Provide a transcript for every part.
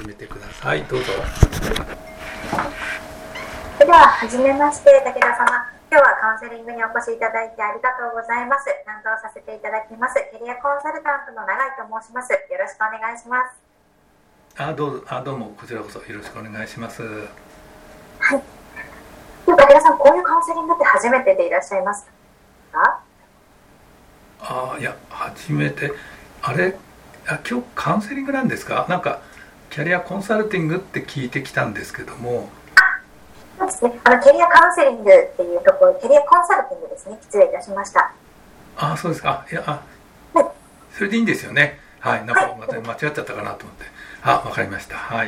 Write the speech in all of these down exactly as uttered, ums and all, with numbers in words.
始めてください。どうぞ。 それでは初めまして、武田様。今日はカウンセリングにお越しいただいてありがとうございます。担当させていただきますキャリアコンサルタントの永井と申します。よろしくお願いします。 あどうぞ。あどうも、こちらこそよろしくお願いします。 はい。武田さん、こういうカウンセリングって初めてでいらっしゃいますか？ あいや初めて。あれあ今日カウンセリングなんですか？なんかキャリアコンサルティングって聞いてきたんですけども。 そうですね、あのキャリアカウンセリングっていうところ、キャリアコンサルティングですね。失礼いたしました。 あそうですか。いやあ、 はい、 それでいいんですよね。はい、なんかはい、 また間違っちゃったかなと思って。あ、わかりました。はい。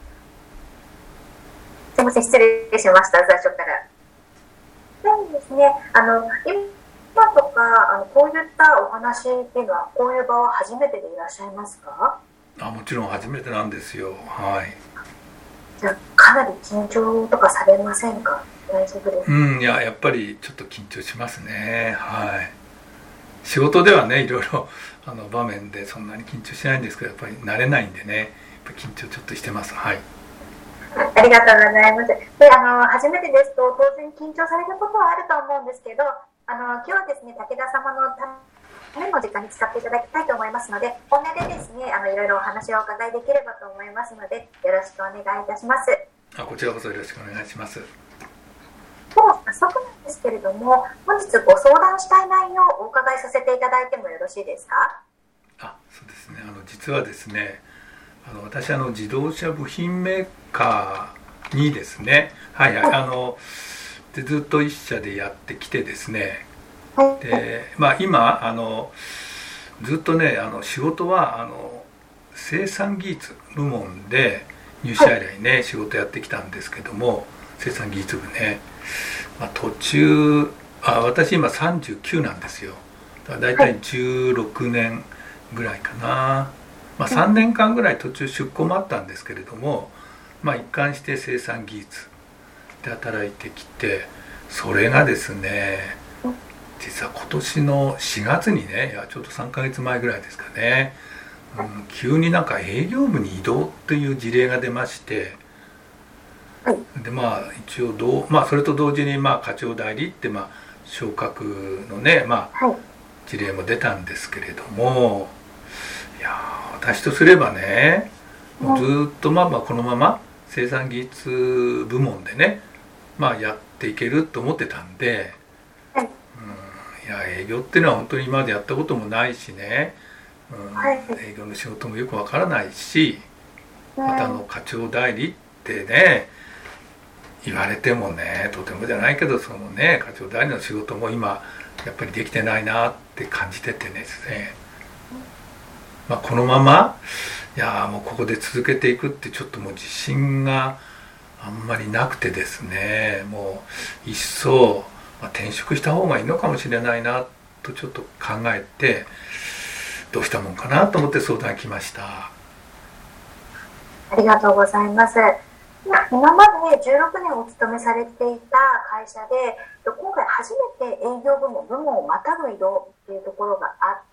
すみません、失礼しました、最初から。そうですね、あの今とかあのこういったお話っていうのは、こういう場は初めてでいらっしゃいますか？ あもちろん初めてなんですよ。はい。 じゃかなり緊張とかされませんか？大丈夫ですか？ うん、いややっぱりちょっと緊張しますね。はい。仕事ではね、いろいろあの場面でそんなに緊張しないんですけど、やっぱり慣れないんでね、やっぱ緊張ちょっとしてます。はい。 ありがとうございます。で、あの初めてですと当然緊張されることはあると思うんですけど、あの今日はですね、武田様のための時間に使っていただきたいと思いますので、本音でですね、あのいろいろお話をお伺いできればと思いますので、よろしくお願いいたします。 あこちらこそよろしくお願いします。 では早速なんですけれども、本日ご相談したい内容をお伺いさせていただいてもよろしいですか？ あそうですね。あの実はですね、あの私あの自動車部品メーカーにですね、はいはい、あのでずっと一社でやってきてですね、でまあ今あのずっとね、あの仕事はあの生産技術部門で入社以来ね、仕事やってきたんですけども、生産技術部ね、まあ、途中あ私今さんじゅうきゅうなんですよ。だから大体じゅうろくねんぐらいかな。まあ、さんねんかんぐらい途中出向もあったんですけれども、まあ、一貫して生産技術で働いてきて、それがですね、実は今年のしがつにね、いやちょうどさんかげつまえぐらいですかね、うん、急になんか営業部に移動っていう事例が出まして、でまあ一応どう、まあ、それと同時にまあ課長代理ってまあ昇格のね、まあ、事例も出たんですけれども、いや私とすればね、もうずっとまあまあこのまま生産技術部門でね、まあ、やっていけると思ってたんで、うん、いや営業っていうのは本当に今までやったこともないしね、うん、営業の仕事もよくわからないし、またあの課長代理ってね言われてもね、とてもじゃないけど、そのね課長代理の仕事も今やっぱりできてないなって感じててですね、まあ、このままいやもうここで続けていくってちょっともう自信があんまりなくてですね、もう一層、まあ、転職した方がいいのかもしれないなとちょっと考えて、どうしたもんかなと思って相談来ました。 ありがとうございます。今までじゅうろくねんお勤めされていた会社で、今回初めて営業部門部門をまたぐ移動っていうところがあって、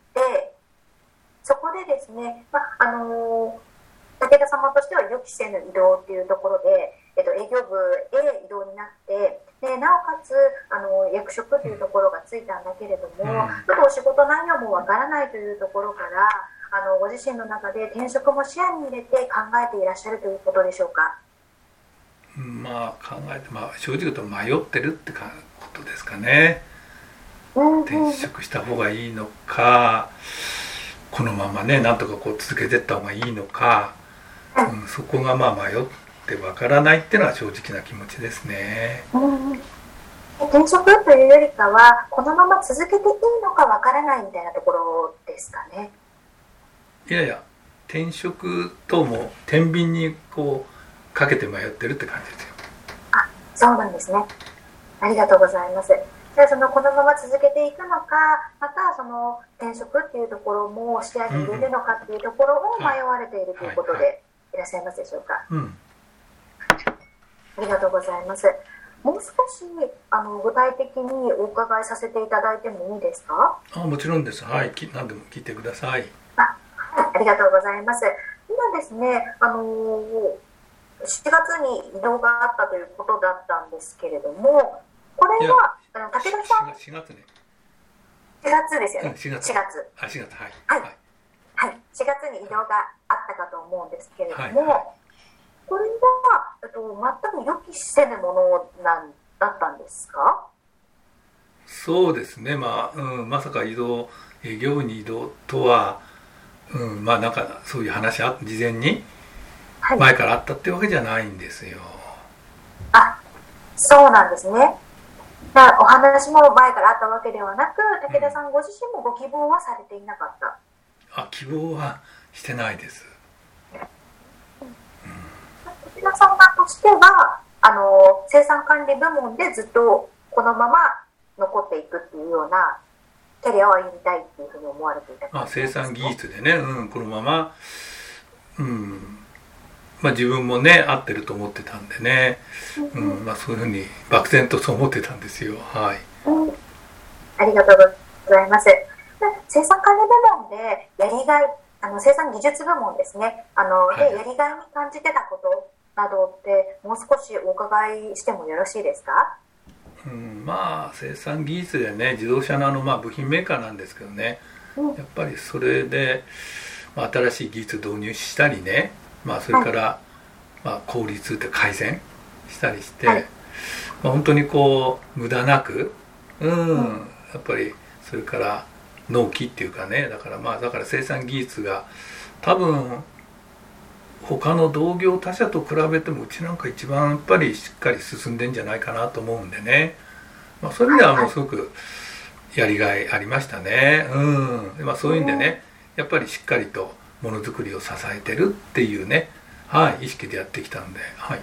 そこでですね、まあの武田様としては予期せぬ移動っていうところで、えっと、営業部へ移動になって、でなおかつあの役職というところがついたんだけれども、うん、ちょっとお仕事内容もわからないというところから、あのご自身の中で転職も視野に入れて考えていらっしゃるということでしょうか？ まあ考えて、まあ、正直言うと迷ってるってことですかね。転職した方がいいのか、このままねなんとかこう続けていった方がいいのか、うん、そこがまあ迷ってわからないっていうのは正直な気持ちですね。 うんうん、転職というよりかはこのまま続けていいのかわからないみたいなところですかね。 いやいや、転職とも天秤にこうかけて迷ってるって感じですよ。 あ、そうなんですね。ありがとうございます。じゃあそのこのまま続けていくのか、またその転職っていうところも視野に入れるのかっていうところを迷われているということでいらっしゃいますでしょうか？ うん、 ありがとうございます。もう少しあの具体的にお伺いさせていただいてもいいですか？ あ、もちろんです。はい、何でも聞いてください。 あ、はい、ありがとうございます。今はですね、あのー、しちがつに移動があったということだったんですけれども、これはあの武田さんしがつね、 しがつですよね、 うん、しがつ、 しがつ、 あ、しがつ、はい、 はいはい、しがつに移動があったかと思うんですけれども、 はいはい、 これは、えっと、全く予期せぬものなんだったんですか？ そうですね、まあ、うん、まさか移動、営業部に移動とは、うん、まあなんかそういう話あ事前にはい、 前からあったってわけじゃないんですよ。 あ、そうなんですね。だからお話も前からあったわけではなく、武田さんご自身もご希望はされていなかった。 あ、希望はしてないです。 武田さんとしては、あの生産管理部門でずっとこのまま残っていくっていうようなキャリアを歩みたいっていうふうに思われていた、 まあ、生産技術でね、うん、このまま、うんまあ、自分もね合ってると思ってたんでね、うんまあ、そういうふうに漠然とそう思ってたんですよ。はい、 うん、ありがとうございます。生産管理部門でやりがい、あの生産技術部門ですね、あの、はい、でやりがいに感じてたことなどってもう少しお伺いしてもよろしいですか？ うん、まあ生産技術でね、自動車のあの、まあ、部品メーカーなんですけどね、うん、やっぱりそれで、まあ、新しい技術導入したりね、まあ、それから、はい、まあ、効率って改善したりして、はい、まあ、本当にこう無駄なく、うん、うん、やっぱりそれから納期っていうかね、だからまあだから生産技術が多分他の同業他社と比べてもうちなんか一番やっぱりしっかり進んでんじゃないかなと思うんでね、まあ、そういう意味ではもうすごくやりがいありましたね。うん、まあ、そういうんでね、やっぱりしっかりとものづくりを支えてるっていうね、はい、意識でやってきたんで、はい。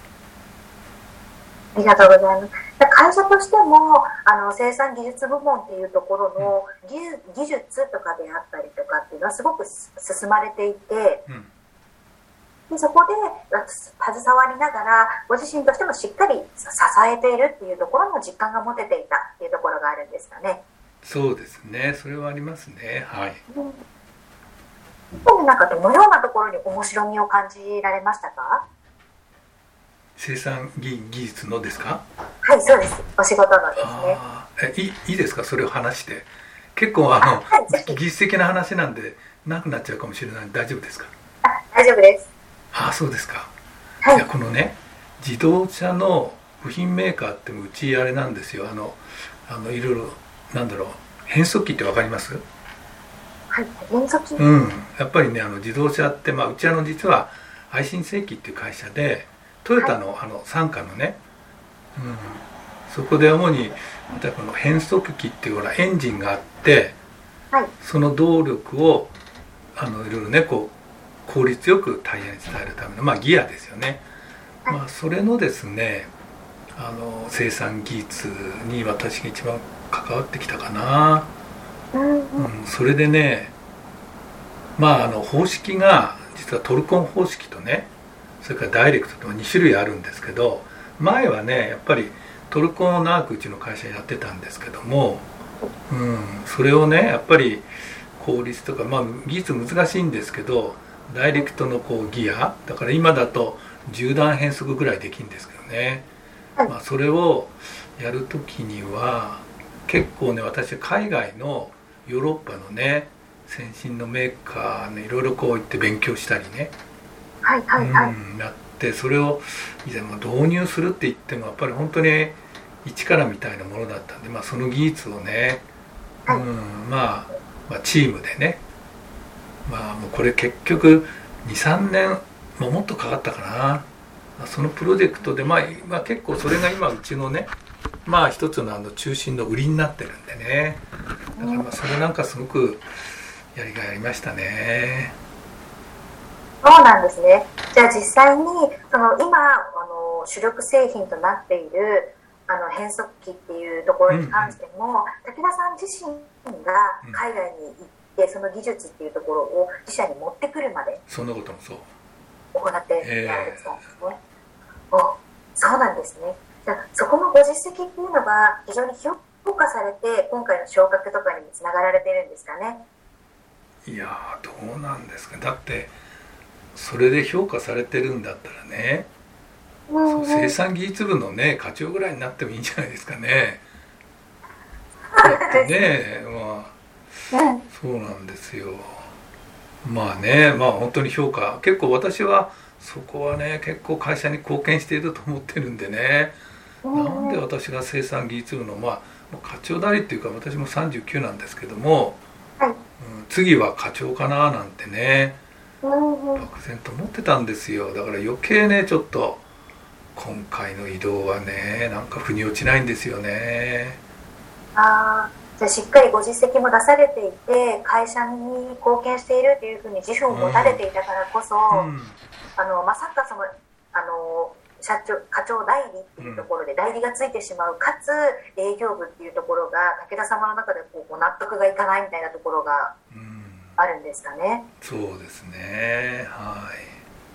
ありがとうございます。会社としてもあの生産技術部門っていうところの技、技術とかであったりとかっていうのはすごく進まれていて、うん、でそこで携わりながらご自身としてもしっかり支えているっていうところの実感が持てていたっていうところがあるんですかね。 そうですね、それはありますね。はい。 うん、なんかどのようなところに面白みを感じられましたか？ 生産 技, 技術のですか？ はい、そうです。お仕事のですね。 あえ い, いいですか、それを話して。結構あのあ、はい、技術的な話なんでなくなっちゃうかもしれないんで大丈夫ですか？ あ、大丈夫です。ああ、そうですか。 はい、 いやこのね自動車の部品メーカーってうちあれなんですよ。あのあのいろいろなんだろう、変速機ってわかります？ はい、変速機。 うん、やっぱりねあの自動車って、まあ、うちあの実は愛信精機っていう会社でトヨタの、はい、あの傘下のね、うん、そこで主にこの変速機っていうようなエンジンがあって、はい、その動力をあのいろいろねこう効率よくタイヤに伝えるための、まあ、ギアですよね、はい、まあ、それのですねあの生産技術に私が一番関わってきたかな、うん、それでねまああの方式が実はトルコン方式とねそれからダイレクトとに種類あるんですけど、前はねやっぱりトルコンを長くうちの会社やってたんですけども、うん、それをねやっぱり効率とか、まあ、技術難しいんですけどダイレクトのこうギアだから今だとじゅう段変速ぐらいできるんですけどね、まあ、それをやるときには結構ね私海外のヨーロッパのね先進のメーカーねいろいろこう行って勉強したりね、 はいはいはい、 うん、やってそれを以前も導入するって言ってもやっぱり本当に一からみたいなものだったんで、まあ、その技術をね、はい、うん、まあ、まあチームでねまあもうこれ結局 にさんねん、まあ、もっとかかったかなそのプロジェクトで、まあ、まあ結構それが今うちのねまあ一つのあの中心の売りになってるんでねだからまあそれなんかすごくやりがいありましたね。 そうなんですね。じゃあ実際にその今あの主力製品となっているあの変速機っていうところに関しても、うんうん、武田さん自身が海外に行ってその技術っていうところを自社に持ってくるまでそんなこともそう行ってやられてたんですね、えー、おそうなんですね。じゃあそこのご実績っていうのが非常に評価されて今回の昇格とかにもつながられてるんですかね。 いやどうなんですか。だってそれで評価されてるんだったらね、そう生産技術部のね課長ぐらいになってもいいんじゃないですかね。だってね、まあそうなんですよ。まあね、まあ本当に評価、結構私はそこはね結構会社に貢献していると思ってるんでね、なんで私が生産技術部のまあ課長代理っていうか、私もさんじゅうきゅうなんですけども、うん、次は課長かななんてね漠然と思ってたんですよ。だから余計ねちょっと今回の異動はねなんか腑に落ちないんですよね。 ああ、じゃあしっかりご実績も出されていて会社に貢献しているというふうに自負を持たれていたからこそ、うん、あのまさかそのあの社長課長代理っていうところで代理がついてしまう、かつ営業部っていうところが武田様の中でこう納得がいかないみたいなところがあるんですかね。 うん、そうですね、はい。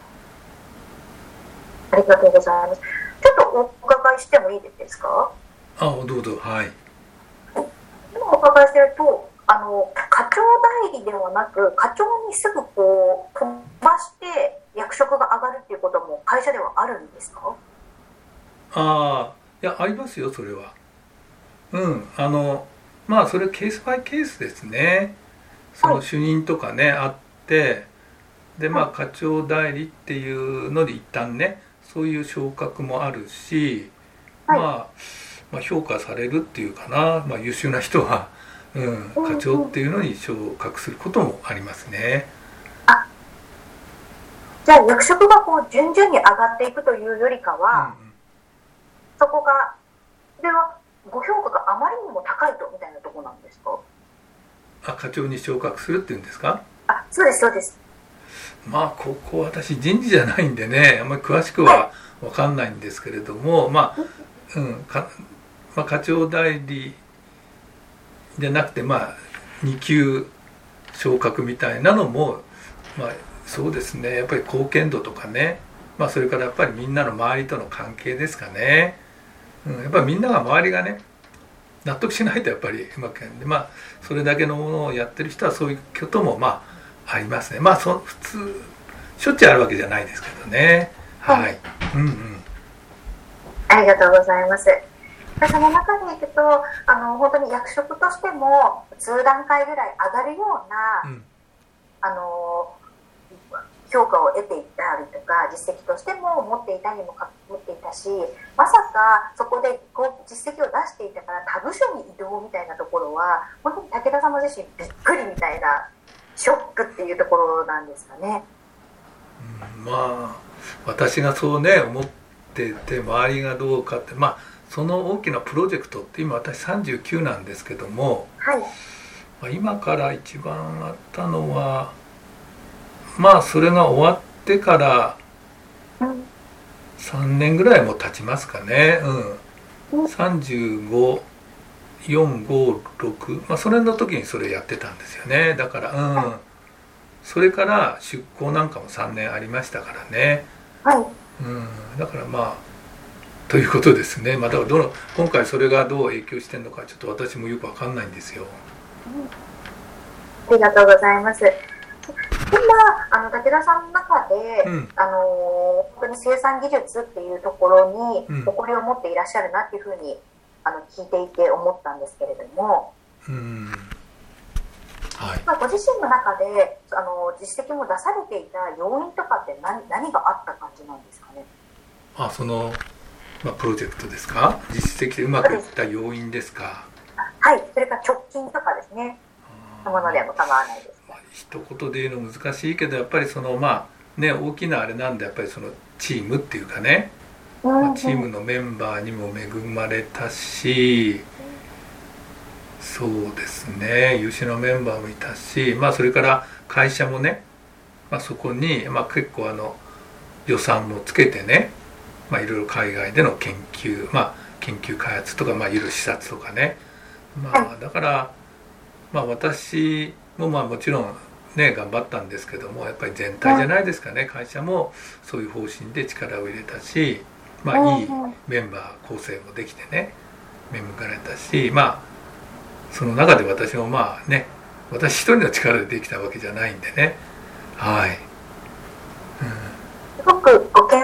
ありがとうございます。ちょっとお伺いしてもいいですか？ あ、どうぞ。はい。 今お伺いしてると、あの課長代理ではなく課長にすぐこう飛ばして役職が上がるっていうことも会社ではあるんですか？ ああ、いやありますよそれは。うん、あのまあそれケースバイケースですね。その主任とかね、はい、あってでまあ課長代理っていうので一旦ねそういう昇格もあるし、はい、まあ、まあ評価されるっていうかな、まあ、優秀な人は、うん、課長っていうのに昇格することもありますね。 あ、じゃあ役職がこう順々に上がっていくというよりかは、うんうん、そこがそれはご評価があまりにも高いとみたいなところなんですか？ あ、課長に昇格するっていうんですか？ あ、そうですそうです。 まあここ私人事じゃないんでねあんまり詳しくは分かんないんですけれども、はい、まあ、うんかまあ、課長代理じゃなくてまあに級昇格みたいなのもまあそうですね、やっぱり貢献度とかね、まあそれからやっぱりみんなの周りとの関係ですかね、うん、やっぱりみんなが周りがね納得しないとやっぱりうまくやるんで、まあそれだけのものをやってる人はそういうこともまあありますね。まあそ普通しょっちゅうあるわけじゃないですけどね。はい。うんうん。 ありがとうございます。その中でいくとあの本当に役職としても数段階ぐらい上がるような、うん、あの評価を得ていたりとか実績としても持っていたにも持っていたし、まさかそこでこう実績を出していたから他部署に移動みたいなところは本当に武田様自身びっくりみたいなショックっていうところなんですかね。 うん、まあ私がそうね思ってて周りがどうかって、まあその大きなプロジェクトって今私さんじゅうきゅうなんですけども、はい、まあ、今から一番あったのはまあそれが終わってからさんねんぐらいも経ちますかね、うん、さんじゅうご、よん、ご、ろく、まあそれの時にそれやってたんですよね。だからうん、それから出向なんかもさんねんありましたからね、はい、うん、だからまあということですね。まあ、だからどの今回それがどう影響してるのかちょっと私もよくわかんないんですよ。 ありがとうございます。今あの武田さんの中で、うん、あの本当に生産技術っていうところに誇りを持っていらっしゃるなっていうふうにあの聞いていて思ったんですけれども、うん、はい、まあ、ご自身の中であの実績も出されていた要因とかって何、何があった感じなんですかね。 あ、そのまあ、プロジェクトですか、実績でうまくいった要因ですか。 はい、それから直近とかですね、ものでも構わないです。 まあ、一言で言うの難しいけどやっぱりそのまあね大きなあれなんでやっぱりそのチームっていうかね、うんうん、まあ、チームのメンバーにも恵まれたし、うん、そうですね優秀なメンバーもいたし、まあそれから会社もね、まあ、そこに、まあ、結構あの予算もつけてね、まあ、いろいろ海外での研究、まあ、研究開発とか、まあ、いろいろ視察とかね、まあ、だから、まあ、私もまあもちろんね頑張ったんですけどもやっぱり全体じゃないですかね、会社もそういう方針で力を入れたし、まあ、いいメンバー構成もできてね恵まれたし、まあその中で私もまあね私一人の力でできたわけじゃないんでね、はい、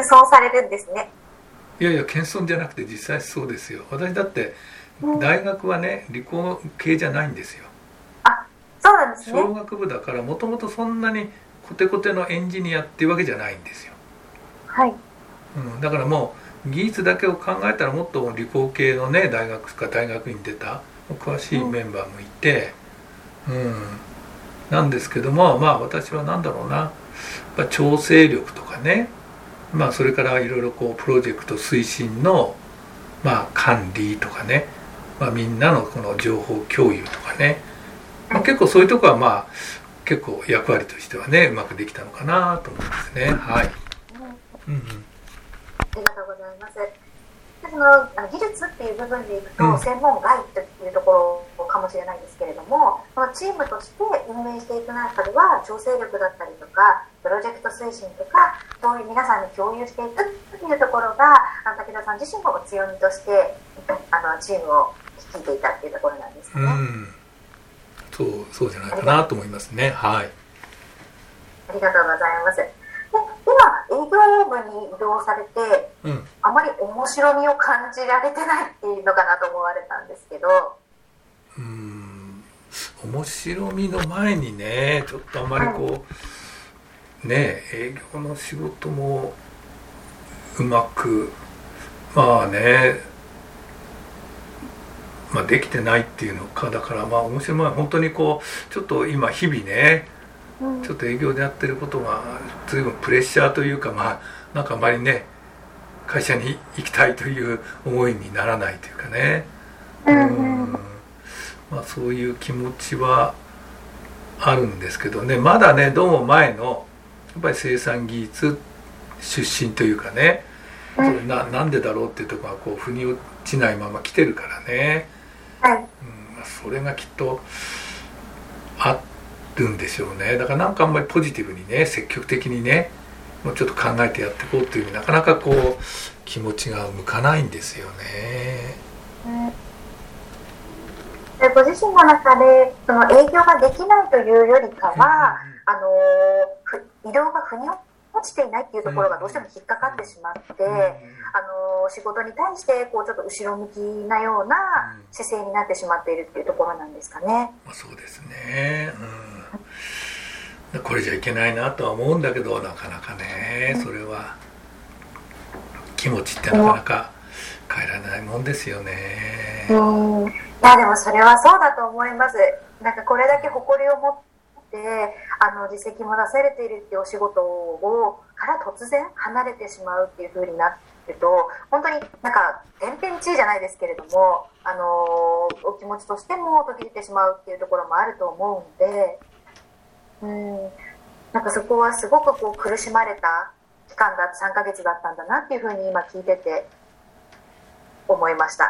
遜されるんですね。 いやいや謙遜じゃなくて実際そうですよ。私だって大学はね理工系じゃないんですよ。 あ、そうなんですね。 商学部だからもともとそんなにコテコテのエンジニアっていうわけじゃないんですよ。 はい。 うん、だからもう技術だけを考えたらもっと理工系のね大学か大学院出た詳しいメンバーもいて、うん、なんですけども、まあ私は何だろうな、やっぱ調整力とかね、まあそれからいろいろこうプロジェクト推進のまあ管理とかね、まあ、みんなのこの情報共有とかね、まあ、結構そういうとこはまあ結構役割としてはねうまくできたのかなと思うんですね。はい。うんうん。 ありがとうございます。でそのあの技術っていう部分でいくと、うん、専門外というところかもしれないですけれども、そのチームとして運営していく中では調整力だったりとかプロジェクト推進とかそういう皆さんに共有していくっていうところがあの武田さん自身の強みとしてあのチームを率いていたっていうところなんですね。うん、 そうそうじゃないかなと思いますね。はい。 ありがとうございます。今営業部に移動されて、うん、あまり面白みを感じられてないっていうのかなと思われたんですけど、 うーん面白みの前にねちょっとあまりこう、はい、ね営業の仕事もうまくまあねまあできてないっていうのか、だからまあ面白いのは本当にこうちょっと今日々ねちょっと営業でやってることが随分プレッシャーというか、まあなんかあまりね会社に行きたいという思いにならないというかね、うん、まあそういう気持ちはあるんですけどね、まだねどうも前のやっぱり生産技術出身というかね、な, なんでだろうっていうところがこう腑に落ちないまま来てるからね、うん、それがきっとあってるんでしょうね。だからなんかあんまりポジティブにね積極的にねもうちょっと考えてやっていこうというふうになかなかこう気持ちが向かないんですよね。 うん、ご自身の中でその営業ができないというよりかは、うん、あの移動が腑に落ちていないっていうところがどうしても引っかかってしまって、うん、あの仕事に対してこうちょっと後ろ向きなような姿勢になってしまっているっていうところなんですかね。 まあ、そうですね、うん、これじゃいけないなとは思うんだけどなかなかねそれは気持ちってなかなか変えられないもんですよね。 うん、いやでもそれはそうだと思います。なんかこれだけ誇りを持ってあの実績も出されているっていうお仕事をから突然離れてしまうっていう風になると本当になんか天変地異じゃないですけれども、あのお気持ちとしても途切れてしまうっていうところもあると思うんで、うん、なんかそこはすごくこう苦しまれた期間ださんかげつだったんだなっていう風に今聞いてて思いました。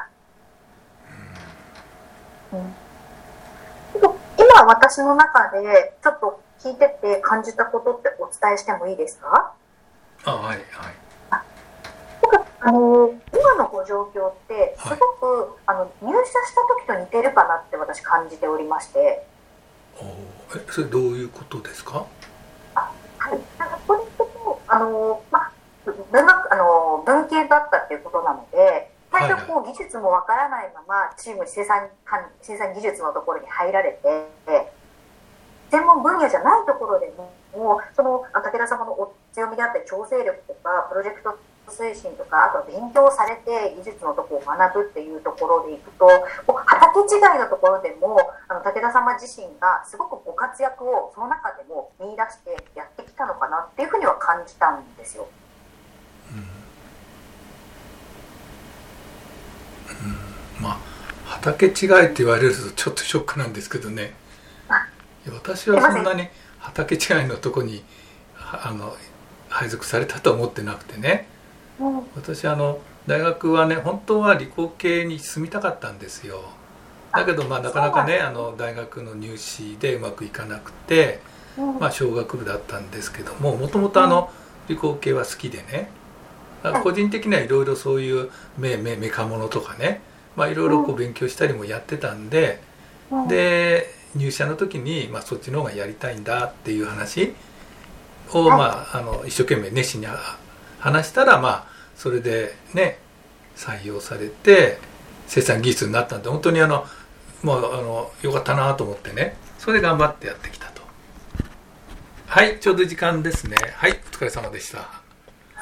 うん、今私の中でちょっと聞いてて感じたことってお伝えしてもいいですか？ あ、はいはい。 あ、あの今のご状況ってすごく、はい、あの入社した時と似てるかなって私感じておりまして。 おえそれどういうことですか？ あ、はい、なんかこれってあの、まあ、文学あの文系だったっていうことなので最初こう技術もわからないままチーム生産生産技術のところに入られて専門分野じゃないところでもその武田様のお強みであったり調整力とかプロジェクト推進とかあとは勉強されて技術のところを学ぶっていうところでいくと畑違いのところでもあの武田様自身がすごくご活躍をその中でも見出してやってきたのかなっていうふうには感じたんですよ。 うん、まあ畑違いって言われるとちょっとショックなんですけどね、私はそんなに畑違いのとこにあの配属されたとは思ってなくてね、うん、私あの大学はね本当は理工系に進みたかったんですよ。だけどまあなかなかねあの大学の入試でうまくいかなくて、うん、まあ商学部だったんですけどももともとあの理工系は好きでね、個人的にはいろいろそういうメメメカモノとかねまあいろいろこう勉強したりもやってたんで、うん、で入社の時に、まあ、そっちの方がやりたいんだっていう話を、まあ、あの一生懸命熱心に話したら、まあそれでね採用されて生産技術になったんで、本当にあのもうあのよかったなと思ってね、それで頑張ってやってきたと。はい、ちょうど時間ですね。はい、お疲れ様でした。